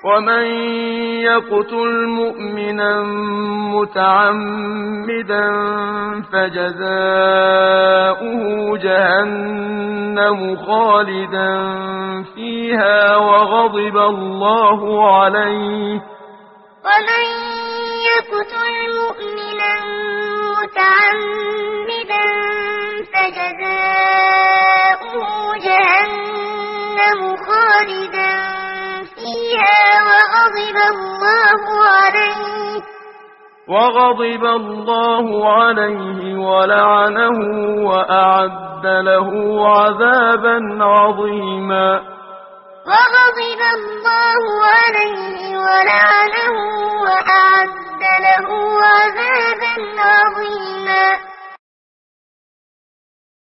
ومن يقتل مؤمنا متعمدا فجزاؤه جهنم خالدا فيها وغضب الله عليه ومن يقتل مؤمنا متعمدا فجزاؤه جهنم خالدا فيها وغضب الله عليه ولعنه وأعد له عذابا عظيما وغضب الله عليه ولعنه وأعد له عذابا عظيما